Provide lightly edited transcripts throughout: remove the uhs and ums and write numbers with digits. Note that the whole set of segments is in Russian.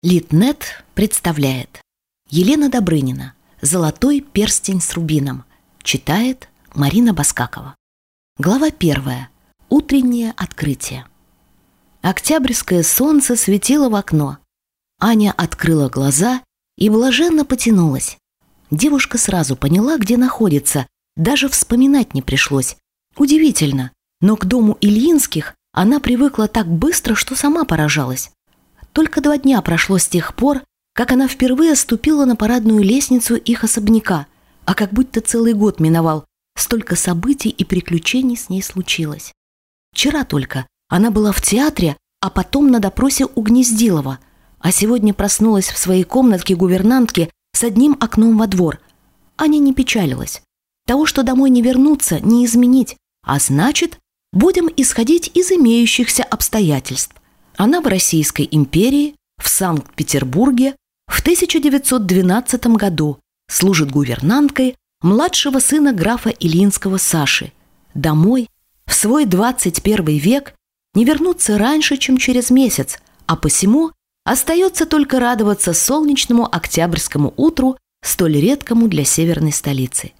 Литнет представляет. Елена Добрынина. «Золотой перстень с рубином». Читает Марина Баскакова. Глава 1. Утреннее открытие. Октябрьское солнце светило в окно. Аня открыла глаза и блаженно потянулась. Девушка сразу поняла, где находится, даже вспоминать не пришлось. Удивительно, но к дому Ильинских она привыкла так быстро, что сама поражалась. Только 2 дня прошло с тех пор, как она впервые ступила на парадную лестницу их особняка, а как будто целый год миновал, столько событий и приключений с ней случилось. Вчера только она была в театре, а потом на допросе у Гнездилова, а сегодня проснулась в своей комнатке гувернантки с одним окном во двор. Аня не печалилась. Того, что домой не вернуться, не изменить, а значит, будем исходить из имеющихся обстоятельств. Она в Российской империи, в Санкт-Петербурге, в 1912 году служит гувернанткой младшего сына графа Ильинского Саши. Домой, в свой 21 век, не вернуться раньше, чем через месяц, а посему остается только радоваться солнечному октябрьскому утру, столь редкому для северной столицы.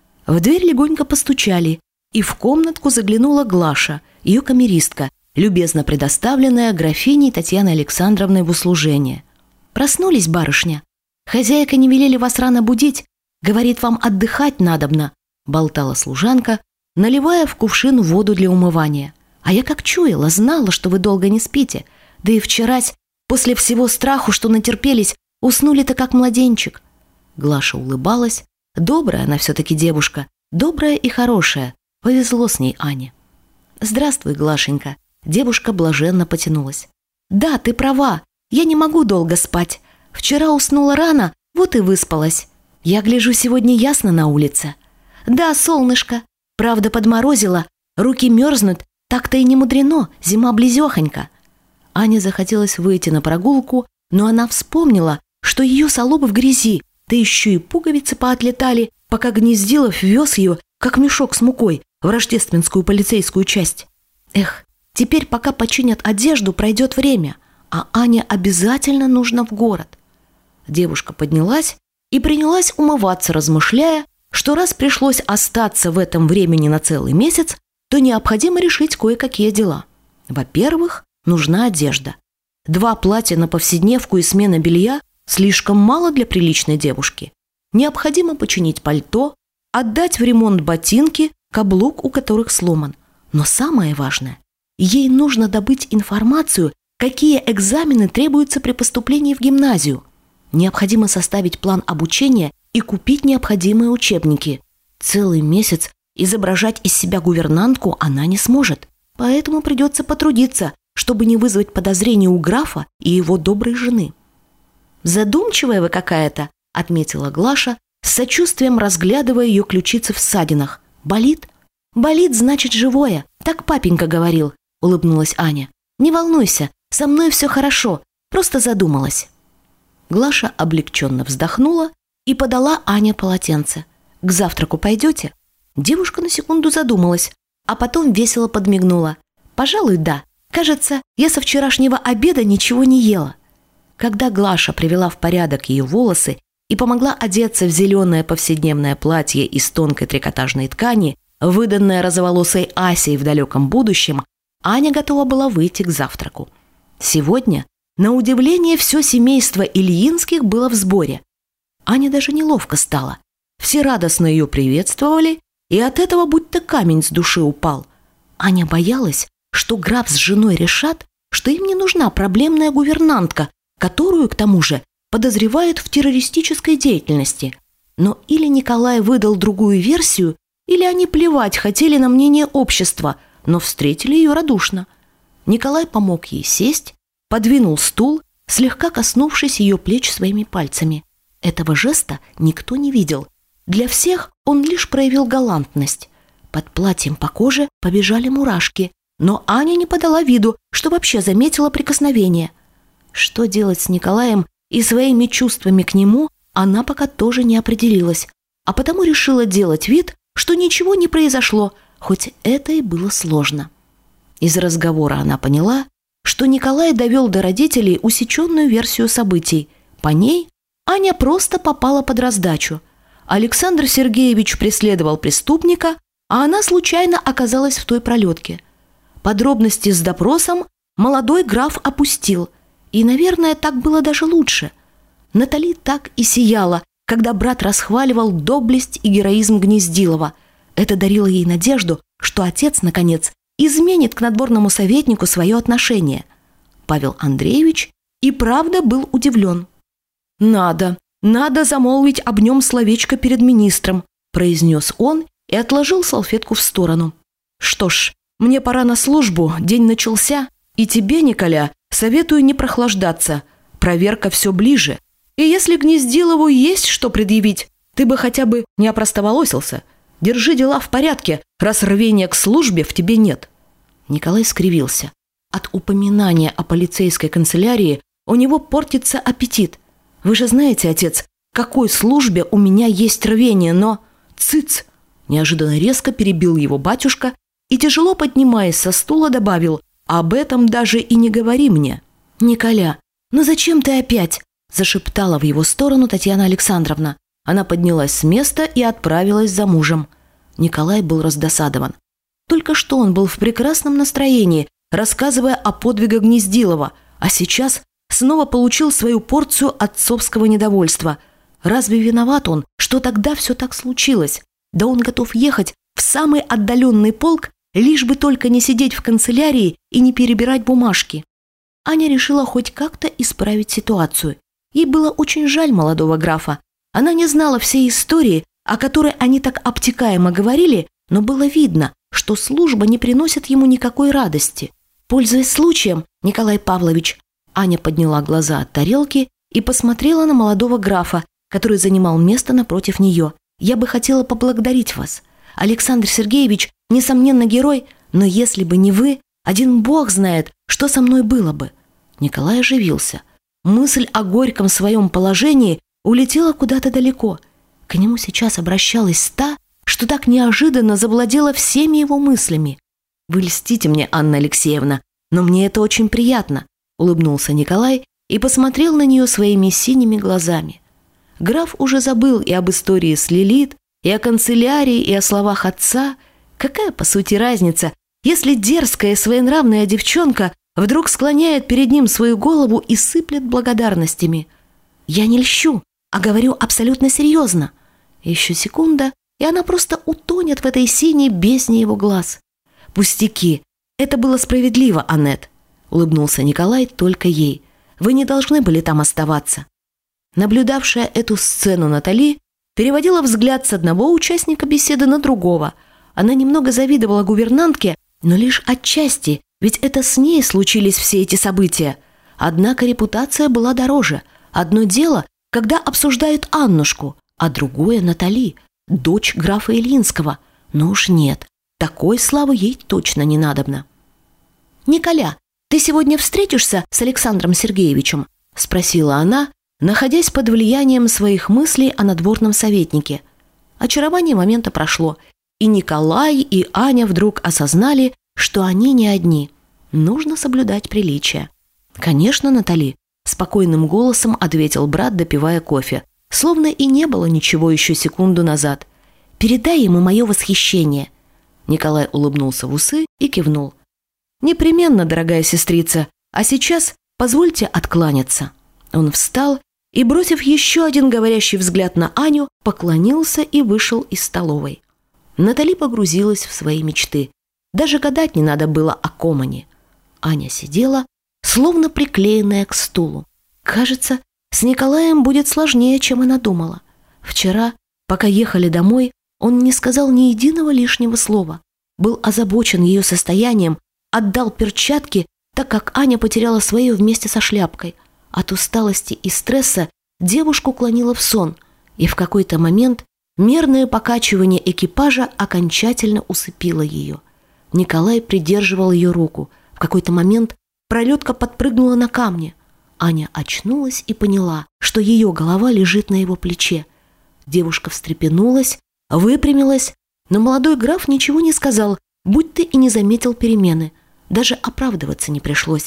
В дверь легонько постучали, и в комнатку заглянула Глаша, ее камеристка, любезно предоставленная графиней Татьяной Александровной в услужение. «Проснулись, барышня? Хозяйка не велели вас рано будить, говорит, вам отдыхать надобно», болтала служанка, наливая в кувшин воду для умывания. «А я как чуяла, знала, что вы долго не спите, да и вчерась, после всего страху, что натерпелись, уснули-то как младенчик». Глаша улыбалась. Добрая она все-таки девушка, добрая и хорошая, повезло с ней Ане. «Здравствуй, Глашенька». Девушка блаженно потянулась. «Да, ты права, я не могу долго спать. Вчера уснула рано, вот и выспалась. Я гляжу, сегодня ясно на улице». «Да, солнышко, правда подморозило, руки мерзнут, так-то и не мудрено, зима близехонька». Ане захотелось выйти на прогулку, но она вспомнила, что ее салоба в грязи, да еще и пуговицы поотлетали, пока Гнездилов вез ее, как мешок с мукой, в рождественскую полицейскую часть. Эх, теперь, пока починят одежду, пройдет время, а Ане обязательно нужно в город. Девушка поднялась и принялась умываться, размышляя, что раз пришлось остаться в этом времени на целый месяц, то необходимо решить кое-какие дела. Во-первых, нужна одежда. 2 платья на повседневку и смена белья слишком мало для приличной девушки. Необходимо починить пальто, отдать в ремонт ботинки, каблук у которых сломан. Но самое важное, ей нужно добыть информацию, какие экзамены требуются при поступлении в гимназию. Необходимо составить план обучения и купить необходимые учебники. Целый месяц изображать из себя гувернантку она не сможет, поэтому придется потрудиться, чтобы не вызвать подозрений у графа и его доброй жены. «Задумчивая вы какая-то», — отметила Глаша, с сочувствием разглядывая ее ключицы в ссадинах. «Болит?» «Болит, значит, живое, так папенька говорил», — улыбнулась Аня. «Не волнуйся, со мной все хорошо, просто задумалась». Глаша облегченно вздохнула и подала Ане полотенце. «К завтраку пойдете?» Девушка на секунду задумалась, а потом весело подмигнула. «Пожалуй, да. Кажется, я со вчерашнего обеда ничего не ела». Когда Глаша привела в порядок ее волосы и помогла одеться в зеленое повседневное платье из тонкой трикотажной ткани, выданное розоволосой Асей в далеком будущем, Аня готова была выйти к завтраку. Сегодня, на удивление, все семейство Ильинских было в сборе. Ане даже неловко стало. Все радостно ее приветствовали, и от этого будто камень с души упал. Аня боялась, что граф с женой решат, что им не нужна проблемная гувернантка, которую, к тому же, подозревают в террористической деятельности. Но или Николай выдал другую версию, или они плевать хотели на мнение общества, но встретили ее радушно. Николай помог ей сесть, подвинул стул, слегка коснувшись ее плеч своими пальцами. Этого жеста никто не видел. Для всех он лишь проявил галантность. Под платьем по коже побежали мурашки, но Аня не подала виду, что вообще заметила прикосновение. Что делать с Николаем и своими чувствами к нему, она пока тоже не определилась, а потому решила делать вид, что ничего не произошло, хоть это и было сложно. Из разговора она поняла, что Николай довел до родителей усеченную версию событий. По ней Аня просто попала под раздачу. Александр Сергеевич преследовал преступника, а она случайно оказалась в той пролетке. Подробности с допросом молодой граф опустил. И, наверное, так было даже лучше. Натали так и сияла, когда брат расхваливал доблесть и героизм Гнездилова. Это дарило ей надежду, что отец, наконец, изменит к надворному советнику свое отношение. Павел Андреевич и правда был удивлен. «Надо замолвить об нем словечко перед министром», произнес он и отложил салфетку в сторону. «Что ж, мне пора на службу, день начался, и тебе, Николя, советую не прохлаждаться. Проверка все ближе. И если Гнездилову есть что предъявить, ты бы хотя бы не опростоволосился. Держи дела в порядке, раз рвения к службе в тебе нет». Николай скривился. От упоминания о полицейской канцелярии у него портится аппетит. «Вы же знаете, отец, какой службе у меня есть рвение, но...» «Цыц!» – неожиданно резко перебил его батюшка и, тяжело поднимаясь со стула, добавил: «Об этом даже и не говори мне». «Николя, ну зачем ты опять?» – зашептала в его сторону Татьяна Александровна. Она поднялась с места и отправилась за мужем. Николай был раздосадован. Только что он был в прекрасном настроении, рассказывая о подвигах Гнездилова, а сейчас снова получил свою порцию отцовского недовольства. Разве виноват он, что тогда все так случилось? Да он готов ехать в самый отдаленный полк, лишь бы только не сидеть в канцелярии и не перебирать бумажки. Аня решила хоть как-то исправить ситуацию. Ей было очень жаль молодого графа. Она не знала всей истории, о которой они так обтекаемо говорили, но было видно, что служба не приносит ему никакой радости. Пользуясь случаем, Николай Павлович, Аня подняла глаза от тарелки и посмотрела на молодого графа, который занимал место напротив нее. «Я бы хотела поблагодарить вас. Александр Сергеевич, несомненно, герой, но если бы не вы, один Бог знает, что со мной было бы». Николай оживился. Мысль о горьком своем положении улетела куда-то далеко. К нему сейчас обращалась та, что так неожиданно завладела всеми его мыслями. «Вы льстите мне, Анна Алексеевна, но мне это очень приятно», улыбнулся Николай и посмотрел на нее своими синими глазами. Граф уже забыл и об истории с Лилит, и о канцелярии, и о словах отца. Какая, по сути, разница, если дерзкая и своенравная девчонка вдруг склоняет перед ним свою голову и сыплет благодарностями? «Я не льщу, а говорю абсолютно серьезно». Еще секунда, и она просто утонет в этой синей бездне его глаз. «Пустяки, это было справедливо, Аннет», — улыбнулся Николай только ей. «Вы не должны были там оставаться». Наблюдавшая эту сцену Натали переводила взгляд с одного участника беседы на другого. Она немного завидовала гувернантке, но лишь отчасти, ведь это с ней случились все эти события. Однако репутация была дороже. Одно дело, когда обсуждают Аннушку, а другое — Натали, дочь графа Илинского. Но уж нет, такой славы ей точно не надобно. «Николя, ты сегодня встретишься с Александром Сергеевичем?» – спросила она, находясь под влиянием своих мыслей о надворном советнике. Очарование момента прошло, и Николай, и Аня вдруг осознали, что они не одни. Нужно соблюдать приличия. «Конечно, Натали», – спокойным голосом ответил брат, допивая кофе, словно и не было ничего еще секунду назад. «Передай ему мое восхищение». Николай улыбнулся в усы и кивнул. «Непременно, дорогая сестрица, а сейчас позвольте откланяться». Он встал и, бросив еще один говорящий взгляд на Аню, поклонился и вышел из столовой. Натали погрузилась в свои мечты. Даже гадать не надо было о Комане. Аня сидела, словно приклеенная к стулу. Кажется, с Николаем будет сложнее, чем она думала. Вчера, пока ехали домой, он не сказал ни единого лишнего слова. Был озабочен ее состоянием, отдал перчатки, так как Аня потеряла свое вместе со шляпкой. От усталости и стресса девушку клонило в сон, и в какой-то момент мерное покачивание экипажа окончательно усыпило ее. Николай придерживал ее руку. В какой-то момент пролетка подпрыгнула на камне. Аня очнулась и поняла, что ее голова лежит на его плече. Девушка встрепенулась, выпрямилась, но молодой граф ничего не сказал, будто и не заметил перемены. Даже оправдываться не пришлось.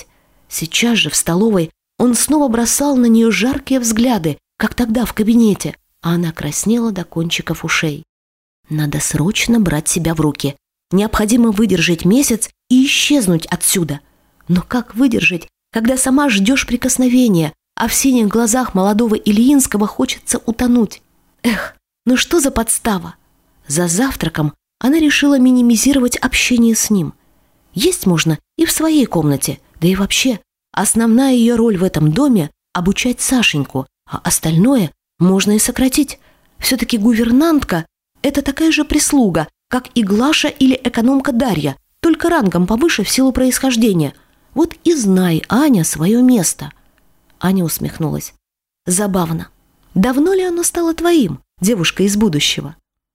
Сейчас же в столовой он снова бросал на нее жаркие взгляды, как тогда в кабинете, а она краснела до кончиков ушей. Надо срочно брать себя в руки. Необходимо выдержать месяц и исчезнуть отсюда. Но как выдержать, когда сама ждешь прикосновения, а в синих глазах молодого Ильинского хочется утонуть? Эх, ну что за подстава? За завтраком она решила минимизировать общение с ним. Есть можно и в своей комнате, да и вообще. Основная ее роль в этом доме – обучать Сашеньку, а остальное можно и сократить. Все-таки гувернантка – это такая же прислуга, как и Глаша или экономка Дарья, только рангом повыше в силу происхождения. Вот и знай, Аня, свое место. Аня усмехнулась. Забавно. Давно ли оно стало твоим, девушка из будущего?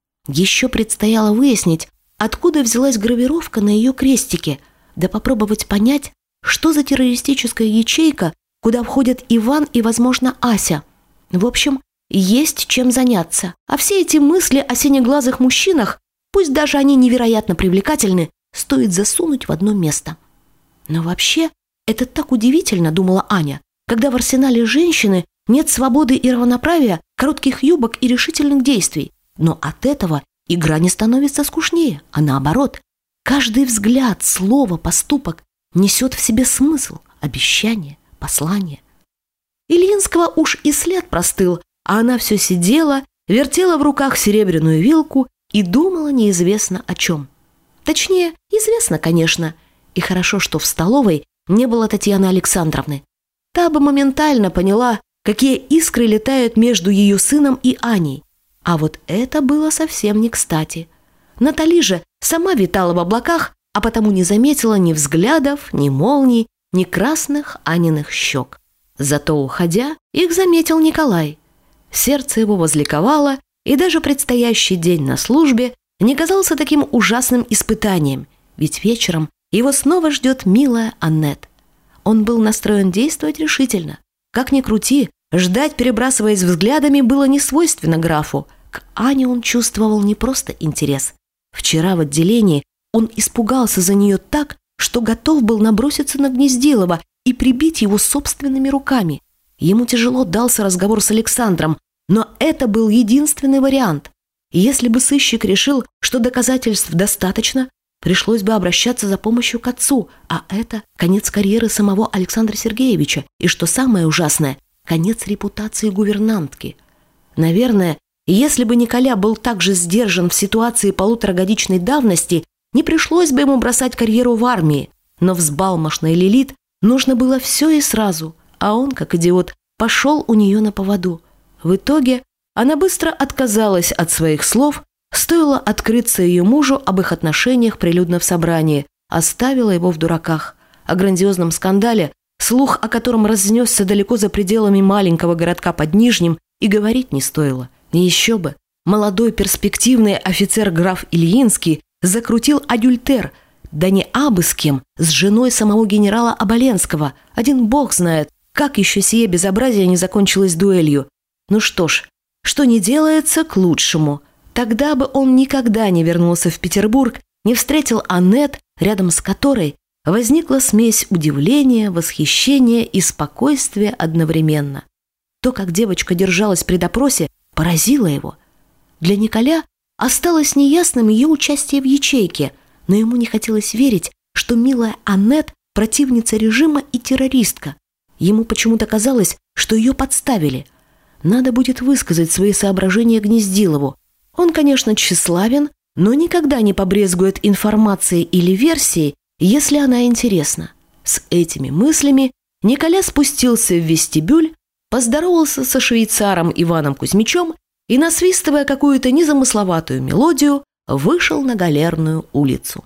Еще предстояло выяснить, откуда взялась гравировка на ее крестике, да попробовать понять, что за террористическая ячейка, куда входят Иван и, возможно, Ася. В общем, есть чем заняться. А все эти мысли о синеглазых мужчинах, пусть даже они невероятно привлекательны, стоит засунуть в одно место. Но вообще, это так удивительно, думала Аня, когда в арсенале женщины нет свободы и равноправия, коротких юбок и решительных действий. Но от этого игра не становится скучнее, а наоборот. Каждый взгляд, слово, поступок несет в себе смысл, обещание, послание. Ильинского уж и след простыл, а она все сидела, вертела в руках серебряную вилку и думала неизвестно о чем. Точнее, известно, конечно. И хорошо, что в столовой не было Татьяны Александровны. Та бы моментально поняла, какие искры летают между ее сыном и Аней. А вот это было совсем не кстати. Натали же сама витала в облаках, а потому не заметила ни взглядов, ни молний, ни красных Аниных щек. Зато, уходя, их заметил Николай. Сердце его возликовало, и даже предстоящий день на службе не казался таким ужасным испытанием, ведь вечером его снова ждет милая Аннет. Он был настроен действовать решительно. Как ни крути, ждать, перебрасываясь взглядами, было не свойственно графу. К Ане он чувствовал не просто интерес. Вчера в отделении он испугался за нее так, что готов был наброситься на Гнездилова и прибить его собственными руками. Ему тяжело дался разговор с Александром, но это был единственный вариант. И если бы сыщик решил, что доказательств достаточно, пришлось бы обращаться за помощью к отцу, а это конец карьеры самого Александра Сергеевича и, что самое ужасное, конец репутации гувернантки. Наверное, если бы Николя был так же сдержан в ситуации полуторагодичной давности, не пришлось бы ему бросать карьеру в армии, но взбалмошной Лилит нужно было все и сразу, а он, как идиот, пошел у нее на поводу. В итоге она быстро отказалась от своих слов, стоило открыться ее мужу об их отношениях прилюдно в собрании, оставила его в дураках. О грандиозном скандале, слух о котором разнесся далеко за пределами маленького городка под Нижним, и говорить не стоило. И еще бы, молодой перспективный офицер граф Ильинский закрутил адюльтер, да не абы с кем, с женой самого генерала Оболенского. Один бог знает, как еще сие безобразие не закончилось дуэлью. Ну что ж, что не делается к лучшему. Тогда бы он никогда не вернулся в Петербург, не встретил Аннет, рядом с которой возникла смесь удивления, восхищения и спокойствия одновременно. То, как девочка держалась при допросе, поразило его. Для Николя осталось неясным ее участие в ячейке, но ему не хотелось верить, что милая Аннет – противница режима и террористка. Ему почему-то казалось, что ее подставили. Надо будет высказать свои соображения Гнездилову. Он, конечно, тщеславен, но никогда не побрезгует информацией или версией, если она интересна. С этими мыслями Николя спустился в вестибюль, поздоровался со швейцаром Иваном Кузьмичем и, насвистывая какую-то незамысловатую мелодию, вышел на Галерную улицу.